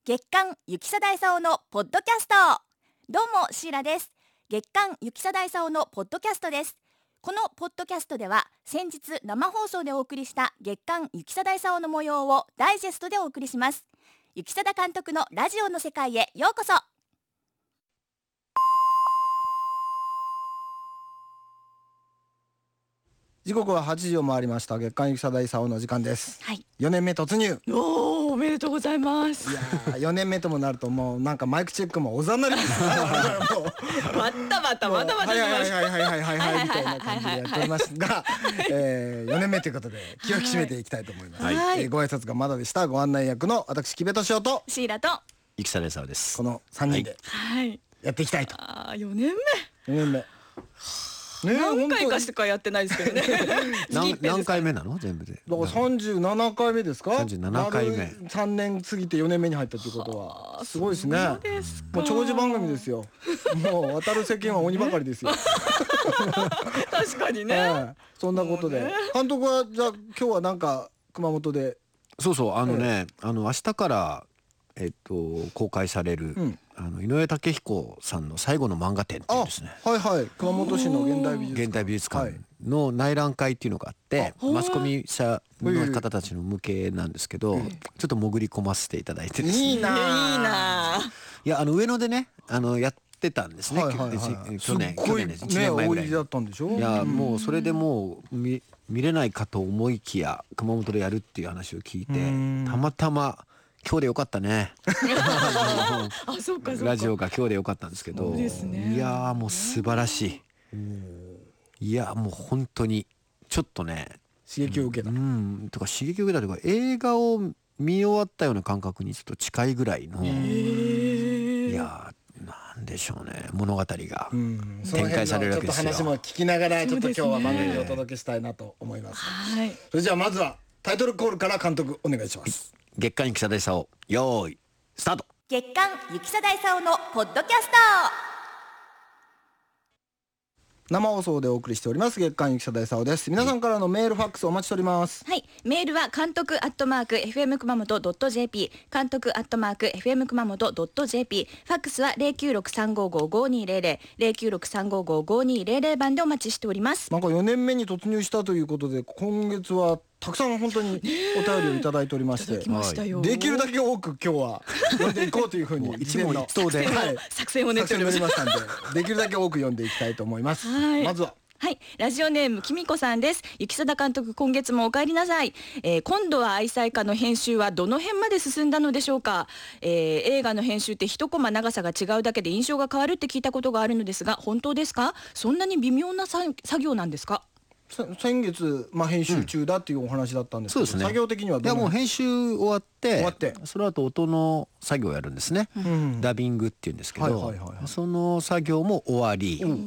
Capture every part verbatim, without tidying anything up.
月刊雪貞勲のポッドキャスト。どうもシーラです。月刊雪貞勲のポッドキャストです。このポッドキャストでは先日生放送でお送りした月刊雪貞勲の模様をダイジェストでお送りします。雪貞監督のラジオの世界へようこそ。 時刻ははちじを回りました。月刊雪貞勲の時間です、 はい、 よねんめ突入。 おー、おめでとうございます。 いやーよねんめともなるともうなんかマイクチェックもおざなりですねまたまたまたまたはいはいはいはいはいはいはいみたいな感じでやっておりますが、えー、よねんめということで気を引き締めていきたいと思います、はいえー、ご挨拶がまだでした。ご案内役の私木部敏夫とシーラと雪貞勲です。 このさんにんでやっていきたいと。 あーよねんめよねんめね、何回かしかやってないですけどね何, 何回目なの全部で。 だからさんじゅうななかいめですか。 さんじゅうななかいめ、 さんねん過ぎてよねんめに入ったということはすごいですね。 そうですか。 もう長寿番組ですよ。もう渡る世間は鬼ばかりですよ確かにね、えー、そんなことで、ね、監督はじゃあ今日はなんか熊本で。 そうそうあのね、えー、あの明日からえっと公開される、うん、あの井上武彦さんの最後の漫画展っていうですね。 はいはい。熊本市の現代美術館現代美術館の内覧会っていうのがあって、はい、マスコミ社の方たちの向けなんですけど、ちょっと潜り込ませていただいてですね。 いいなーいいなー。 いやあの上野でねあのやってたんですね、はいはいはい、去年すっごいねいちねんまえぐらいにだったんでしょ。 いやもうそれでもう 見, 見れないかと思いきや熊本でやるっていう話を聞いて、たまたま今日でよかったねあ、そうかそうか。 ラジオが今日でよかったんですけど、 ですね、 いやもう素晴らしい。いやもう本当にちょっとね刺激を受けた、うん、 とか刺激を受けたというか映画を見終わったような感覚にちょっと近いぐらいの、いやなんでしょうね、物語が展開されるわけですよ。 ちょっと話も聞きながらちょっと今日は番組でお届けしたいなと思います、はい、それじゃあまずはタイトルコールから監督お願いします。 月刊雪貞勲よーいスタート。 月刊雪貞勲のポッドキャスト。 生放送でお送りしております月刊雪貞勲です。皆さんからのメールファックスお待ちしております。 はい、メールは監督アットマーク エフエム 熊本 ドット ジェーピー 監督アットマーク エフエム 熊本 ドット ジェーピー ファックスは ゼロきゅうろくさんごごごにーゼロゼロ ゼロきゅうろくさんごごごにーゼロゼロ 番でお待ちしております。 なんかよねんめに突入したということで今月はたくさん本当にお便りをいただいておりまして、できるだけ多く今日は読んでいこうというふうに一問一答で作戦を練っておりましたんで、できるだけ多く読んでいきたいと思います。まずははい、ラジオネームきみこさんです。雪貞監督、今月もお帰りなさい、えー、今度は愛妻家の編集はどの辺まで進んだのでしょうか、えー、映画の編集って一コマ長さが違うだけで印象が変わるって聞いたことがあるのですが本当ですか。そんなに微妙な作業なんですか。 先月、まあ、編集中だっていうお話だったんですけど、うん、そうですね、作業的にはどう。 いやもう編集終わって終わってその後音の作業をやるんですね、うん、ダビングっていうんですけど、その作業も終わり、うん、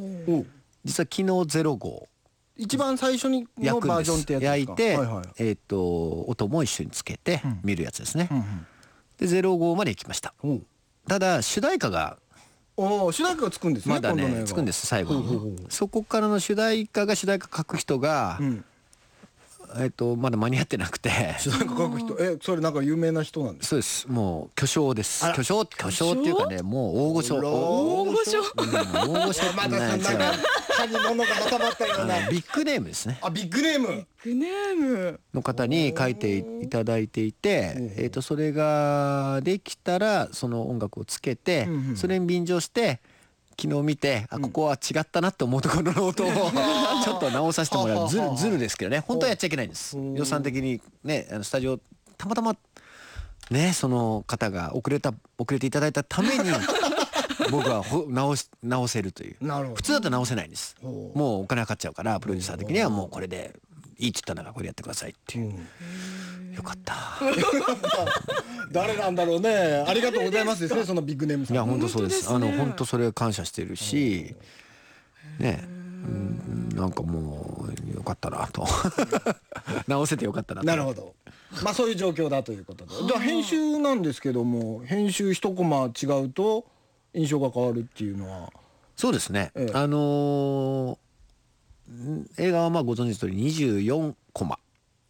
実は昨日ゼロ号一番最初にのバージョンってやつですか。 焼いて、はいはい、えー、と音も一緒につけて見るやつですね、うんうんうん、でゼロ号まで行きました。ただ主題歌がお主題歌がつくんですね。 まだねつくんです最後に。ほうほうほう。そこからの主題歌が主題歌書く人が、うん、えっとまだ間に合ってなくて。 主題歌書く人、えそれなんか有名な人なんですか。 そうです、もう巨匠です。巨匠巨匠っていうかね、もう大御所大御所大御所まだそんな他に物が挟まったようなビッグネームですね。 あビッグネームビッグネームの方に書いていただいていて、えっとそれができたらその音楽をつけて、うんうん、それに便乗して昨日見て、あここは違ったなって思うところの音をちょっと直させてもらうずるずるですけどね、本当はやっちゃいけないんです。予算的にね、あのスタジオたまたまねその方が遅れた遅れていただいたために僕はほ直し直せるという。普通だと直せないんです。もうお金かかっちゃうからプロデューサー的にはもうこれでいいって言ったならこれやってくださいっていう。よかった誰なんだろうね。ありがとうございますですね、そのビッグネームさん。 いや本当そうです。あの本当それ感謝してるしね、うんなんかもうよかったなと直せてよかったなと。 なるほど。まあそういう状況だということで、じゃあ編集なんですけども、編集一コマ違うと印象が変わるっていうのは。 そうですね、ええ、あのー、映画はまあご存知の通りにじゅうよんコマ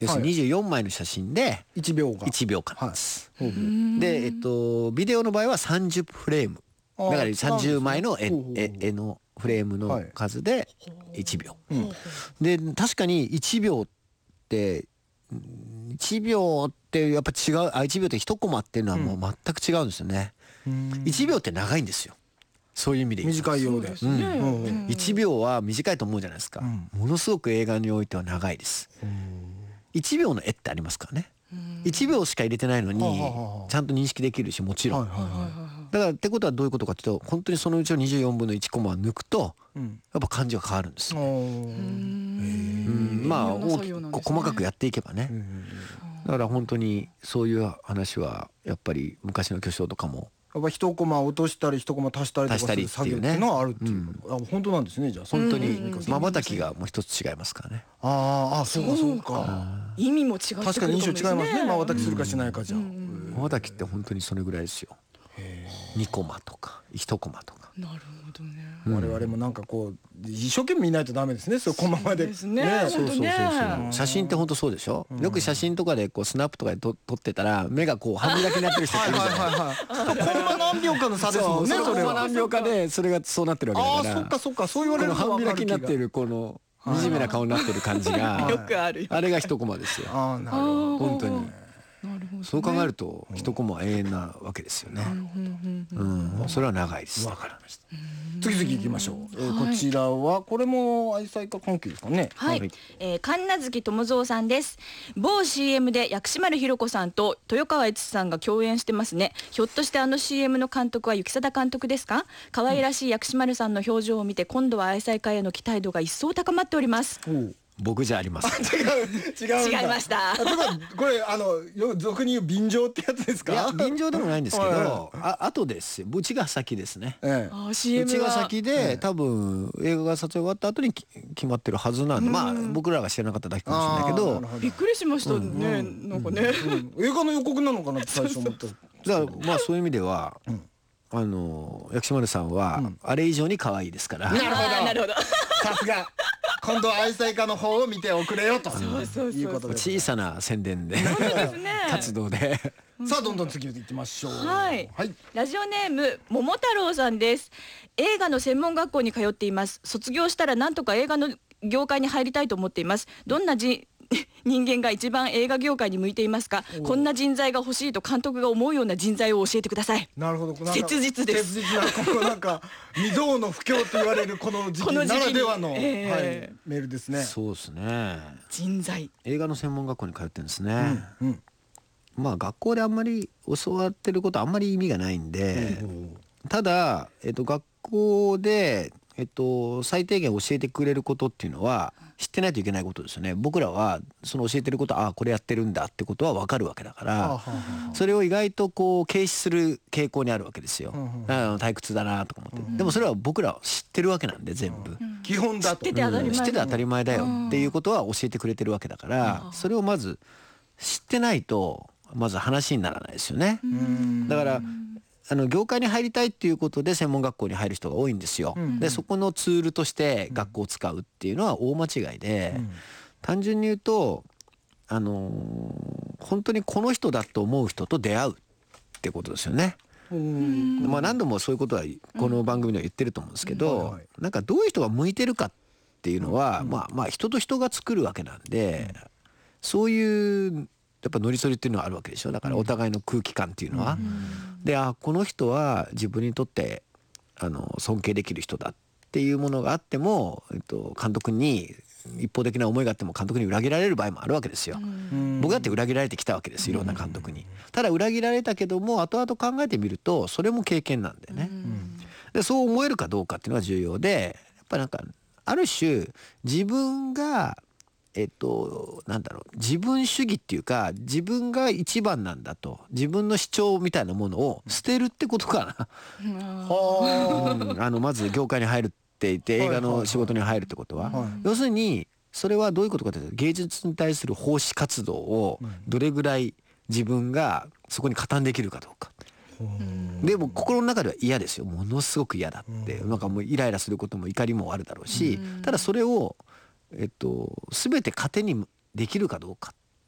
要するににじゅうよんまいの写真でいちびょうがいちびょうかんです、 ほうほうで、えっと、ビデオの場合はさんじゅうフレームだからさんじゅうまいの絵、 ほうほうほう絵絵のフレームの数でいちびょう、 うんで確かにいちびょうっていちびょうってやっぱ違うあいちびょうって一コマっていうのはもう全く違うんですよね、 うん、 いちびょうって長いんですよ、そういう意味で言うと短いようで、 そうですねうんうんいちびょうは短いと思うじゃないですか、 うんものすごく映画においては長いです、 うんいちびょうの絵ってありますからね、いちびょうしか入れてないのにはあはあはあちゃんと認識できるしもちろん、 はいはいはだからってことはどういうことかというと本当にそのうちのにじゅうよんぶんのいちコマを抜くとい、うんやっぱ感じが変わるんですよ、 おーうんまあいろんな大作業なんですねきく細かくやっていけばね、 うんだから本当にそういう話はやっぱり昔の巨匠とかもやっぱ一コマ落としたり一コマ足したりとかする作業っていうのはあるっていうこと、あ本当なんですねじゃあ本当にうんまばたきがもう一つ違いますからね、 あーあそうかそうか意味も違ってくる確かに印象違いますねまばたきするかししないかじゃあ、 まばたきって本当にそれぐらいですよ、にコマとかいちコマとか、 なるほどね我々もなんかこう一生懸命見ないとダメですねそうコマまでですねそうそうそうそうね写真って本当そうでしょ、よく写真とかでこうスナップとかで撮撮ってたら目がこう半開きになってる人いるじゃないはいコンマ何秒かの差ですもんねそれは何秒かでそれがそうなってるわああけだからそっかそっかそう言われるとこの半開きになってるるこの惨めな顔になってる感じがよくあるよあれが一コマですよああなるほど本当になるほどねそう考えると一コマは永遠なわけですよねうんそれは長いですわかりました次々行きましょう、えーこちらはこれも愛妻家関係ですかねはい、 はいえー、神奈月智蔵さんです。某 シーエム で薬師丸ひろ子さんと豊川悦司さんが共演してますね。ひょっとしてあの シーエム の監督は雪貞監督ですか？可愛らしい薬師丸さんの表情を見て今度は愛妻家への期待度が一層高まっております。 おう僕じゃありません違う違うんだ違いましたあとはこれあのよ俗に言う便乗ってやつですかいや便乗でもないんですけはどあ後ですようちが先ですねええあー シーエムうちがは先で多分映画が撮影終わった後にき決まってるはずなんでまあ僕らが知らなかっただけかもしれないけどあーなるほどびっくりしましたね、なんかね、 うん映画の予告なのかなって最初思っただからまあそういう意味ではあの薬師丸さんはあれ以上に可愛いですからなるほどあーなるほどさすが今度は愛妻家の方を見ておくれよとそうそういうことで小さな宣伝で活動でさあどんどん次行きましょうはいはいラジオネーム桃太郎さんです。映画の専門学校に通っています。卒業したらなんとか映画の業界に入りたいと思っています。どんなじ人間が一番映画業界に向いていますか？こんな人材が欲しいと監督が思うような人材を教えてください。 なるほどなんか切実です切実なこのなんか未曾有の不況と言われるこの時期なこの時期にらではの、 ええはい、メールですねそうですね人材映画の専門学校に通ってるんですねうんまあ学校であんまり教わってることあんまり意味がないんでただえっと学校でえっと最低限教えてくれることっていうのは知ってないといけないことですよね。僕らはその教えてることああこれやってるんだってことは分かるわけだかはあはあらはそれを意外とこう軽視する傾向にあるわけですよ。 うんうんああ退屈だなとか思ってでもそれは僕らは知ってるわけなんで全部。 あ基本だと知ってて当たり前うん知ってて当たり前だよっていうことは教えてくれてるわけだからそれをまず知ってないとまず話にならないですよね。 うんだからあの業界に入りたいっていうことで専門学校に入る人が多いんですよ。 うんでそこのツールとして学校を使うっていうのは大間違いで、 うん単純に言うとあのー本当にこの人だと思う人と出会うってことですよね。 うんまあ何度もそういうことはこの番組では言ってると思うんですけど、 うんはいはいなんかどういう人が向いてるかっていうのは、まあまあ人と人が作るわけなんで、そういうやっぱ乗り添いっていうのはあるわけでしょ。だからお互いの空気感っていうのは、であこの人は自分にとってあの尊敬できる人だっていうものがあっても、えっと、監督に一方的な思いがあっても監督に裏切られる場合もあるわけですよ。 うん僕だって裏切られてきたわけですいろんな監督に。ただ裏切られたけども後々考えてみるとそれも経験なんでね。でそう思えるかどうかっていうのが重要でやっぱりなんかある種自分がえっとなんだろう自分主義っていうか自分が一番なんだと自分の主張みたいなものを捨てるってことかな。 はうんあのまず業界に入るって言って映画の仕事に入るってことは、 はい要するにそれはどういうことかというと芸術に対する奉仕活動をどれぐらい自分がそこに加担できるかどうか。でも心の中では嫌ですよものすごく嫌だってなんかもうイライラすることも怒りもあるだろうし、ただそれを、えっと、全て糧にできるかどうかっ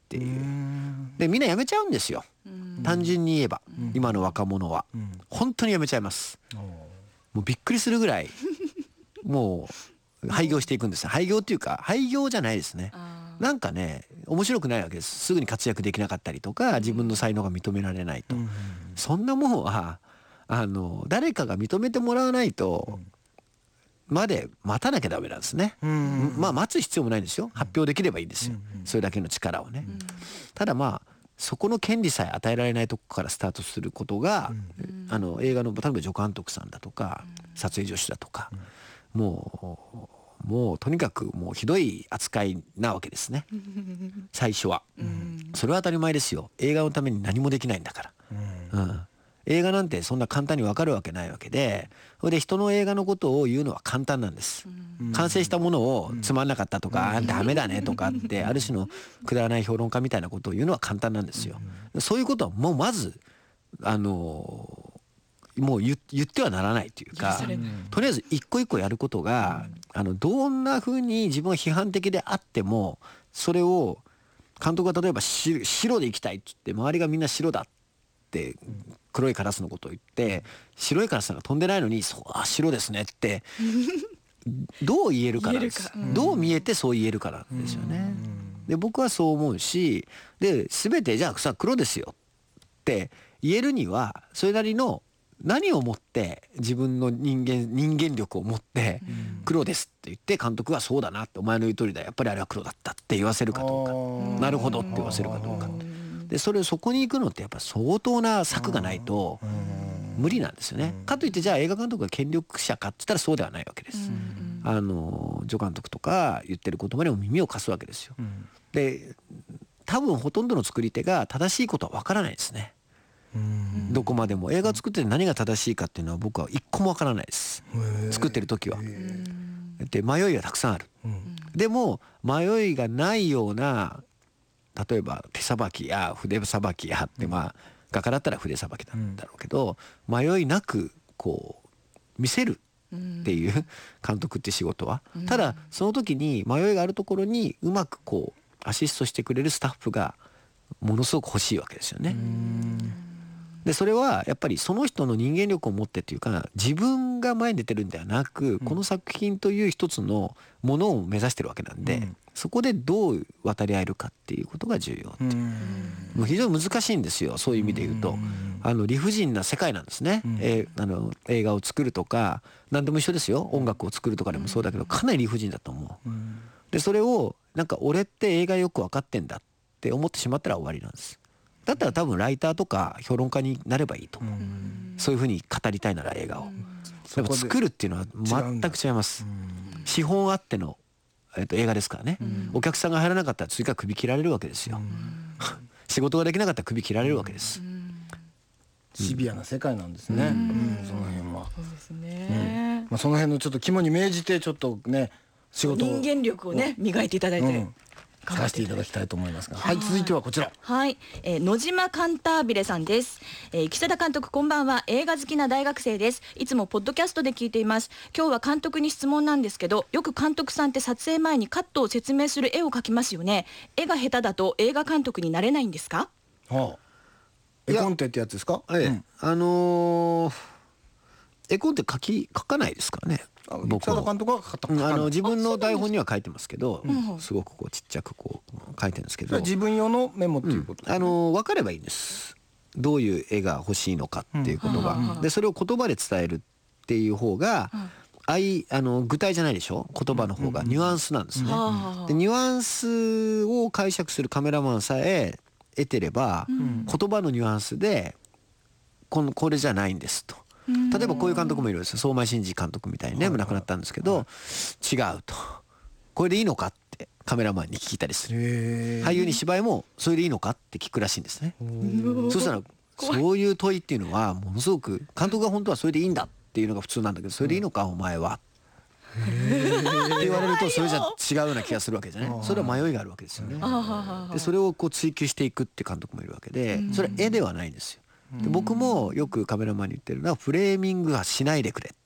っていうでみんなやめちゃうんですよ。単純に言えば今の若者は本当にやめちゃいます。もうびっくりするぐらいもう廃業していくんです。廃業っていうか廃業じゃないですね。なんかね面白くないわけです。すぐに活躍できなかったりとか自分の才能が認められないと、そんなもんはあの誰かが認めてもらわないとまで待たなきゃダメなんですね。まあ待つ必要もないんですよ。発表できればいいんですよ。それだけの力をね。ただまあそこの権利さえ与えられないとこからスタートすることが、あの映画の例えば助監督さんだとか撮影助手だとか、もうもうとにかくもうひどい扱いなわけですね。最初は。それは当たり前ですよ。映画のために何もできないんだから。うん。映画なんてそんな簡単に分かるわけないわけで、それで人の映画のことを言うのは簡単なんです。完成したものをつまんなかったとか、ダメだねとかってある種のくだらない評論家みたいなことを言うのは簡単なんですよ。そういうことはもうまずあのもう 言, 言ってはならないというか、とりあえず一個一個やることがあのどんな風に自分が批判的であってもそれを監督が例えばし白でいきたいって言って周りがみんな白だって黒いカラスのことを言って白いカラスが飛んでないのにそうあ白ですねってどう言えるかなんです。どう見えてそう言えるかなんですよね。で僕はそう思うしで全てじゃあさ黒ですよって言えるにはそれなりの何をもって自分の人間人間力を持って黒ですって言って監督がそうだなってお前の言う通りだやっぱりあれは黒だったって言わせるかどうかなるほどって言わせるかどうかでそれをそこに行くのってやっぱ相当な策がないと無理なんですよね。かといってじゃあ映画監督が権力者かって言ったらそうではないわけです。あの助監督とか言ってる言葉にも耳を貸すわけですよ。で多分ほとんどの作り手が正しいことはわからないですね。どこまでも映画を作って何が正しいかっていうのは僕は一個もわからないです。作ってる時は。で迷いはたくさんある。でも迷いがないような例えば手さばきや筆さばきやってまあ画家だったら筆さばきなんだろうけど迷いなくこう見せるっていう監督って仕事はただその時に迷いがあるところにうまくこうアシストしてくれるスタッフがものすごく欲しいわけですよね。でそれはやっぱりその人の人間力を持ってっていうか自分が前に出てるんではなくこの作品という一つのものを目指してるわけなんでそこでどう渡り合えるかっていうことが重要っていうもう非常に難しいんですよ。そういう意味で言うとあの理不尽な世界なんですね。えー、あの映画を作るとか何でも一緒ですよ。音楽を作るとかでもそうだけどかなり理不尽だと思う。でそれをなんか俺って映画よく分かってんだって思ってしまったら終わりなんです。だったら多分ライターとか評論家になればいいと思う。そういうふうに語りたいなら映画をでも作るっていうのは全く違います。資本あっての、えっと、映画ですからね。お客さんが入らなかったら次から首切られるわけですよ。仕事ができなかったら首切られるわけです。 シビアな世界なんですね。その辺は。 そうですね。 まあその辺のちょっと肝に銘じてちょっとね仕事を人間力をね磨いていただいて。 使わせていただきたいと思いますが、はい、続いてはこちら。 はい、えー、野島カンタービレさんです。えー、木貞監督こんばんは。映画好きな大学生です。いつもポッドキャストで聞いています。今日は監督に質問なんですけど、よく監督さんって撮影前にカットを説明する絵を描きますよね。絵が下手だと映画監督になれないんですか？ はあ、絵コンテってやつですか？ ええ、うん、あのー、絵コンテ描き描かないですからね。 僕は監督はあの自分の台本には書いてますけど、すごくこうちっちゃくこう書いてるんですけど、 自分用のメモっていうこと、 うん、あの分かればいいんです。どういう絵が欲しいのかっていうことが、うん、でそれを言葉で伝えるっていう方が、うん、あいあの具体じゃないでしょ。言葉の方がニュアンスなんですね。うん、でニュアンスを解釈するカメラマンさえ得てれば、うん、言葉のニュアンスでこのこれじゃないんですと。例えばこういう監督もいるんですよ。相馬真司監督みたいにね、亡くなったんですけど、はい、違うとこれでいいのかってカメラマンに聞いたりする。俳優に芝居もそれでいいのかって聞くらしいんですね。そしたらそういう問いっていうのはものすごく監督が本当はそれでいいんだっていうのが普通なんだけど、それでいいのかお前はって言われるとそれじゃ違うような気がするわけじゃない。それは迷いがあるわけですよね。でそれをこう追求していくって監督もいるわけで、それは絵ではないんですよ。で僕もよくカメラマンに言ってるのはフレーミングはしないでくれ。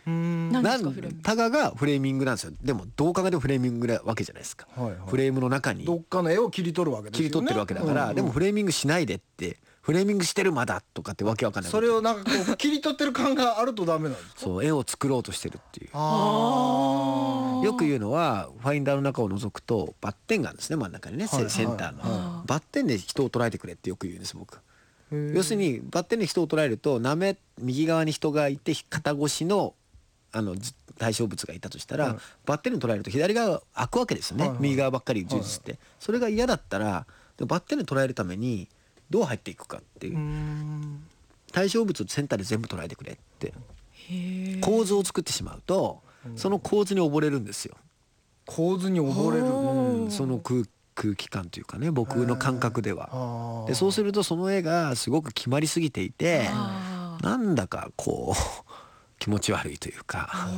何ですかフレーム。 タガがフレーミングなんですよ。でもどう考えてもフレーミングなわけじゃないですか、はいはい、フレームの中にどっかの絵を切り取るわけですよね。 切り取ってるわけだから、うんうん、でもフレーミングしないでってフレーミングしてるまだとかってわけわかんない。 それをなんかこう切り取ってる感があるとダメなんですか。 そう絵を作ろうとしてるっていう。あよく言うのはファインダーの中を覗くとバッテンがあるんですね、真ん中にね、はいはい、センターの、はい、バッテンで人を捉えてくれってよく言うんです僕。要するにバッテンで人を捉えるとなめ右側に人がいて肩越しのあの対象物がいたとしたら、はい、バッテンに捉えると左側が開くわけですよね、はいはい、右側ばっかり充実して、はいはい、それが嫌だったらバッテンで捉えるためにどう入っていくかっていう、うーん対象物をセンターで全部捉えてくれって構図を作ってしまうとその構図に溺れるんですよ。 構図に溺れる、 うん、その空空気感というかね僕の感覚では。でそうするとその絵がすごく決まりすぎていてなんだかこう気持ち悪いというか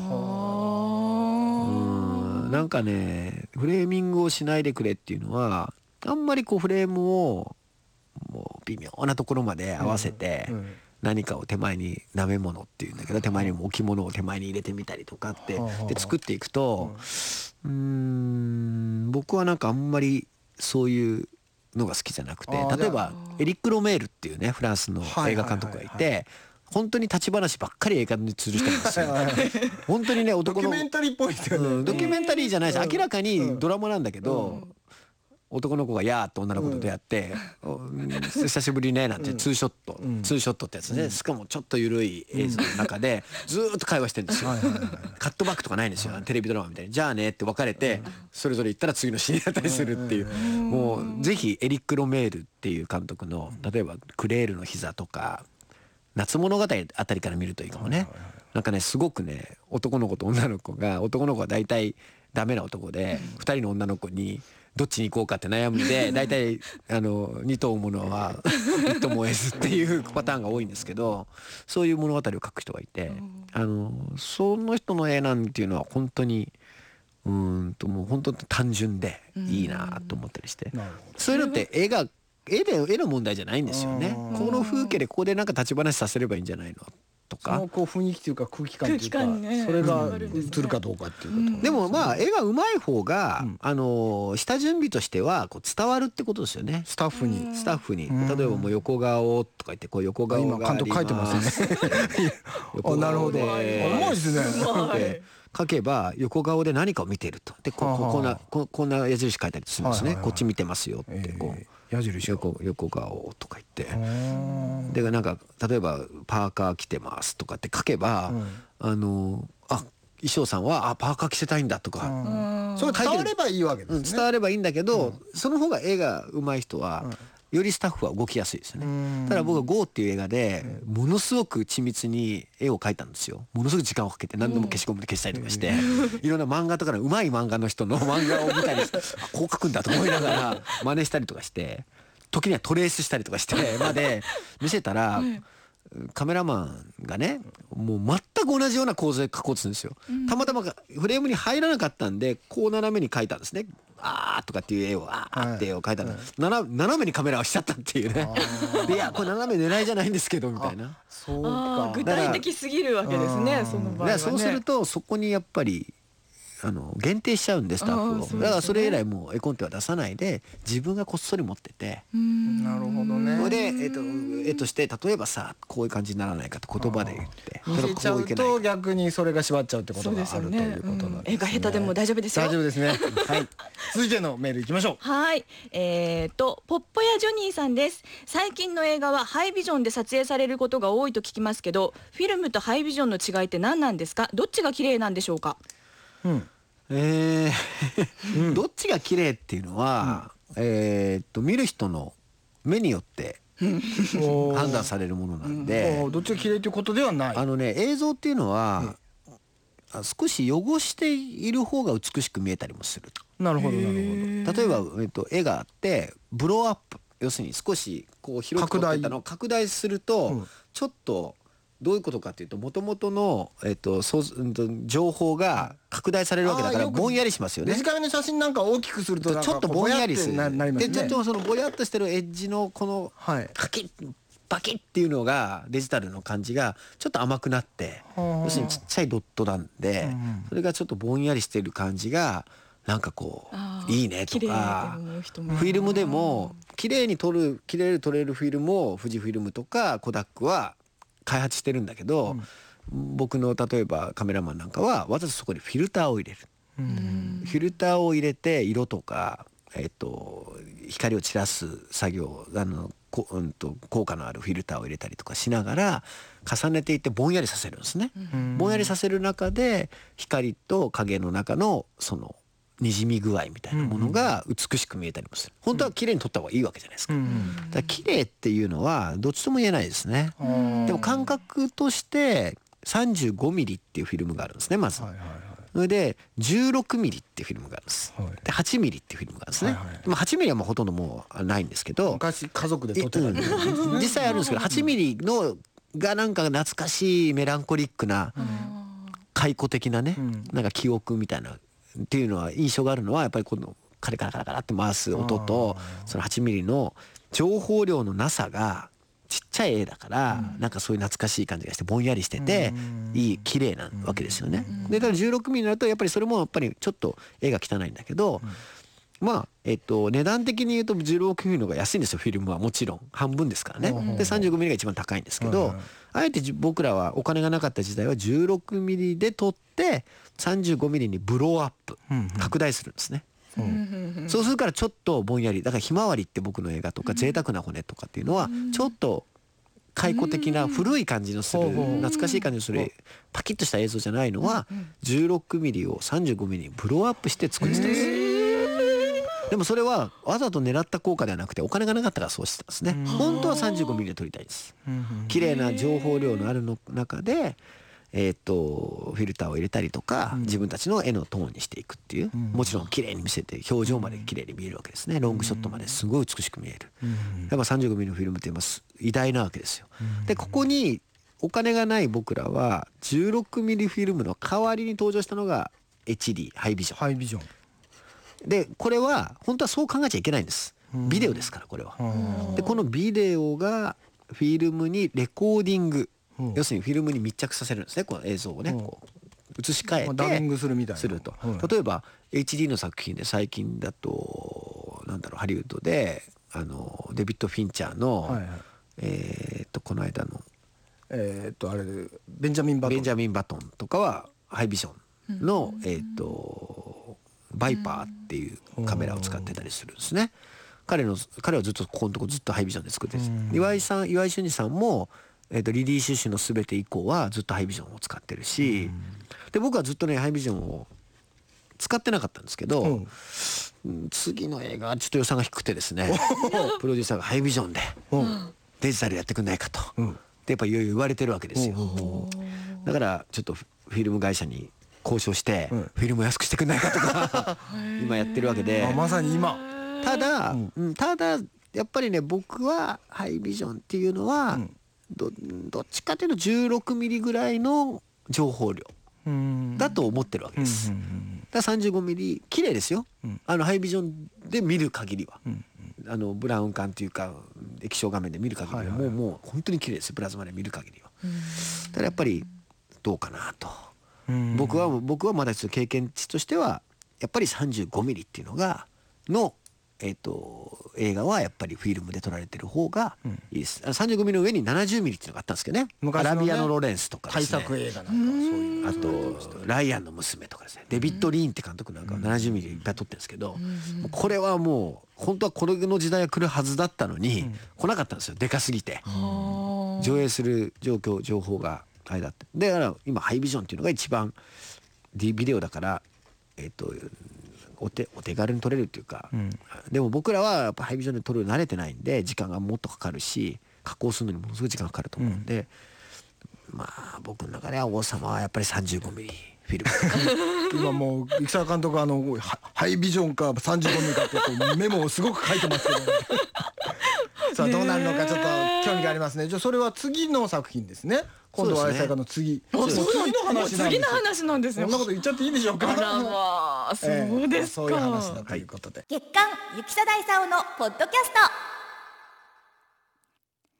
うんなんかねフレーミングをしないでくれっていうのはあんまりこうフレームをもう微妙なところまで合わせて何かを手前になめ物っていうんだけど手前にも置物を手前に入れてみたりとかってで作っていくとうーん僕はなんかあんまりそういうのが好きじゃなくて例えばエリック・ロメールっていうねフランスの映画監督がいて本当に立ち話ばっかり映画に吊るしてるんですよ本当にね男のドキュメンタリーっぽいですよね、 うん、ドキュメンタリーじゃないし明らかにドラマなんだけど、うん男の子がやーっと女の子と出会って、うん、久しぶりねなんてツーショット、うん、ツーショットってやつね、うん、しかもちょっと緩い映像の中でずーっと会話してるんですよカットバックとかないんですよテレビドラマみたいにじゃあねって別れてそれぞれ行ったら次のシーンになったりするっていうもうぜひエリック・ロメールっていう監督の例えばクレールの膝とか夏物語あたりから見るといいかもね。なんかねすごくね男の子と女の子が男の子は大体ダメな男でふたりの女の子にどっちに行こうかって悩んで大体あのに頭ものは一頭も得ずっていうパターンが多いんですけどそういう物語を書く人がいてあのその人の絵なんていうのは本当にうーんともう本当に単純でいいなと思ったりしてそういうのって絵が絵で絵の問題じゃないんですよね。この風景でここでなんか立ち話させればいいんじゃないのとかそのこう雰囲気というか空気感というか、ね、それが映るかどうかっていうこと、うん、 でもまあ絵が上手い方が、うん、あの下準備としてはこう伝わるってことですよね。 スタッフにスタッフに例えばもう横顔とか言ってこう横顔が今監督書いてますねあなるほどうまいですね書けば横顔で何かを見ているとで こ, こ, こんな こ, こんな矢印書いたりするんですね、はいはいはい、こっち見てますよってこう、えー矢印 横, 横顔とか言ってでなんか例えばパーカー着てますとかって書けば、うん、あのあ衣装さんはあパーカー着せたいんだとかそれ伝わればいいわけですね、うん、 伝わればいいんだけど、うん、その方が絵が上手い人は、うんよりスタッフは動きやすいですよね。ただ僕は ゴー っていう映画でものすごく緻密に絵を描いたんですよ。ものすごく時間をかけて何度も消しゴムで消したりとかしていろんな漫画とかの上手い漫画の人の漫画を見たりしてこう描くんだと思いながら真似したりとかして時にはトレースしたりとかしてまで見せたらカメラマンがねもう全く同じような構図で描こうとするんですよ。たまたまフレームに入らなかったんでこう斜めに描いたんですね。あーとかっていう絵をあーって絵を描いたら、はいはい、斜めにカメラをしちゃったっていうねでいやこれ斜め狙いじゃないんですけどみたいなそうか具体的すぎるわけですねその場合はね。 そうするとそこにやっぱりあの限定しちゃうんでスタッフを、ね、だからそれ以来もう絵コンテは出さないで自分がこっそり持っててなるほどねそれで、えー、と絵として例えばさこういう感じにならないかと言葉で言って見せちゃうと逆にそれが縛っちゃうってことがあるということなんですね。 絵が下手でも大丈夫ですよ。 大丈夫ですねはい続いてのメールいきましょう。 はいえーとポッポやジョニーさんです。最近の映画はハイビジョンで撮影されることが多いと聞きますけどフィルムとハイビジョンの違いって何なんですか。どっちが綺麗なんでしょうか。 うんえーうん、どっちが綺麗っていうのは、うん、えー、っと見る人の目によって判断されるものなんで、 どっちが綺麗ということではない。 あのね映像っていうのは、うん、少し汚している方が美しく見えたりもする。 なるほどなるほど。例えば、えっと、絵があってブローアップ要するに少しこう広く撮ってたのを拡大すると、うん、ちょっとどういうことかっていうと元々の、えっと、そう情報が拡大されるわけだからぼんやりしますよね。 デジカメの写真なんか大きくするとちょっとぼんやりする。 なりますね。 でちょっとそのぼやっとしてるエッジのこのカキッバキッっていうのがデジタルの感じがちょっと甘くなって、要するにちっちゃいドットなんで、それがちょっとぼんやりしてる感じがなんかこういいねとか、フィルムでも綺麗に撮る綺麗に撮れるフィルムを富士フィルムとかコダックは開発してるんだけど、僕の例えばカメラマンなんかはわざとそこにフィルターを入れる。フィルターを入れて色とか、えっと、光を散らす作業あのこ、うんと、効果のあるフィルターを入れたりとかしながら重ねていってぼんやりさせるんですね。ぼんやりさせる中で光と影の中のそのにじみ具合みたいなものが美しく見えたりもする。本当は綺麗に撮った方がいいわけじゃないですか。だから綺麗っていうのはどっちとも言えないですね。でも感覚としてさんじゅうごミリっていうフィルムがあるんですね、まず。それでじゅうろくミリっていうフィルムがあるんです。ではちミリっていうフィルムがあるんですね。まあはちミリはもうほとんどもうないんですけど、 昔家族で撮ってた、 うん、実際あるんですけどはちミリのがなんか懐かしいメランコリックな回顧的なね、なんか記憶みたいなっていうのは印象があるのはやっぱりこのカラカラカラカラって回す音とそのはちミリの情報量のなさがちっちゃい絵だから、うん、なんかそういう懐かしい感じがしてぼんやりしてて、うん、いい綺麗なわけですよね。うん、でだからじゅうろくミリになるとやっぱりそれもやっぱりちょっと絵が汚いんだけど、うん、まあえっと値段的に言うとじゅうろくミリの方が安いんですよ。フィルムはもちろん半分ですからね。うん、でさんじゅうごミリが一番高いんですけど、うん、あえて僕らはお金がなかった時代はじゅうろくミリで撮ってさんじゅうごミリにブローアップ、うん、拡大するんですね。うん、そうするからちょっとぼんやりだからひまわりって僕の映画とか贅沢な骨とかっていうのはちょっと回顧的な古い感じのする懐かしい感じのするパキッとした映像じゃないのはじゅうろくミリをさんじゅうごミリにブローアップして作ってたんです。でもそれはわざと狙った効果ではなくてお金がなかったからそうしてたんですね。本当はさんじゅうごミリで撮りたいです。綺麗な情報量のあるの中でえー、とフィルターを入れたりとか、うん、自分たちの絵のトーンにしていくっていう、うん、もちろん綺麗に見せて表情まで綺麗に見えるわけですね。ロングショットまですごい美しく見える、うん、やっぱさんじゅうごミリのフィルムって今偉大なわけですよ、うん、でここにお金がない僕らはじゅうろくミリフィルムの代わりに登場したのが エイチディー ハイビジョン、 ハイビジョンでこれは本当はそう考えちゃいけないんです。ビデオですからこれは。でこのビデオがフィルムにレコーディング、要するにフィルムに密着させるんですね。この映像をねこう映し替えてダビングするみたいなすると。例えば エイチディー の作品で最近だとなんだろうハリウッドであのデビッド・フィンチャーの、はいはい、えっとこの間のえっとあれベンジャミン・バトンベンジャミン・バトンとかはハイビジョンのえっとバイパーっていうカメラを使ってたりするんですね。彼の彼はずっとここのとこずっとハイビジョンで作ってるんです。岩井さん岩井俊二さんもえー、とリリー・シュシュのすべて以降はずっとハイビジョンを使ってるし、で僕はずっとねハイビジョンを使ってなかったんですけど、うん、次の映画はちょっと予算が低くてですねプロデューサーがハイビジョンでデジタルやってくんないかと、うん、でやっぱいよいよ言われてるわけですよ。だからちょっとフィルム会社に交渉して、うん、フィルム安くしてくんないかとか今やってるわけで、 あまさに今ただ、うん、ただやっぱりね僕はハイビジョンっていうのは、うんど, どっちかというとじゅうろくミリぐらいの情報量だと思ってるわけです。だからさんじゅうごミリ綺麗ですよ、うん、あのハイビジョンで見る限りは、うん、あのブラウン管というか液晶画面で見る限りは、はいはい、もうもう本当に綺麗ですよ。プラズマで見る限りは。ただやっぱりどうかなと。僕は僕はまだちょっと経験値としてはやっぱりさんじゅうごミリっていうのがのえー、と映画はやっぱりフィルムで撮られてる方がいいです、うん、さんじゅうごミリの上にななじゅうミリっていうのがあったんですけどね。昔のねアラビアのロレンスとかですね、 大作映画なんかそういうあとライアンの娘とかですね、デビッド・リーンって監督なんかはななじゅうミリいっぱい撮ってるんですけど、もうこれはもう本当はこれの時代が来るはずだったのに、うん、来なかったんですよ。でかすぎて上映する状況情報があれだって。だから今ハイビジョンっていうのが一番ビデオだからえっ、ー、とお手、お手軽に撮れるっていうか、うん、でも僕らはやっぱハイビジョンで撮るの慣れてないんで時間がもっとかかるし加工するのにものすごい時間かかると思うんで、うん、まあ僕の中では王様はやっぱりさんじゅうごミリフィルム今もう生沢監督はあのハイビジョンかさんじゅうごミリかってメモをすごく書いてますけど、ね、さあどうなるのかちょっと興味がありますね。じゃあそれは次の作品ですね。今度は愛妻家の次、 そうですね、次の話なんです。次の話なんですね。 そんなこと言っちゃっていいでしょうか。 あらまあ、そうですか、 えー、そういう話だということで、 月刊ゆきさだいさおのポッドキャスト。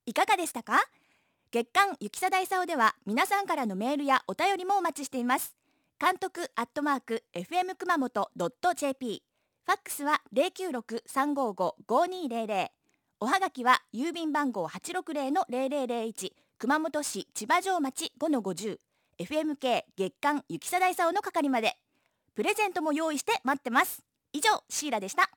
いかがでしたか？月刊ゆきさ大さおでは皆さんからのメールやお便りもお待ちしています。監督アットマーク エフエム 熊本 ドット ジェーピー、 ファックスは ゼロきゅうろく さんごご ごにゼロゼロ、おはがきは郵便番号 はちろくゼロ のゼロゼロゼロいち、熊本市千葉城町 ごのごじゅう、 エフエムケー 月刊ゆきさ大さおの係まで。プレゼントも用意して待ってます。以上、シーラでした。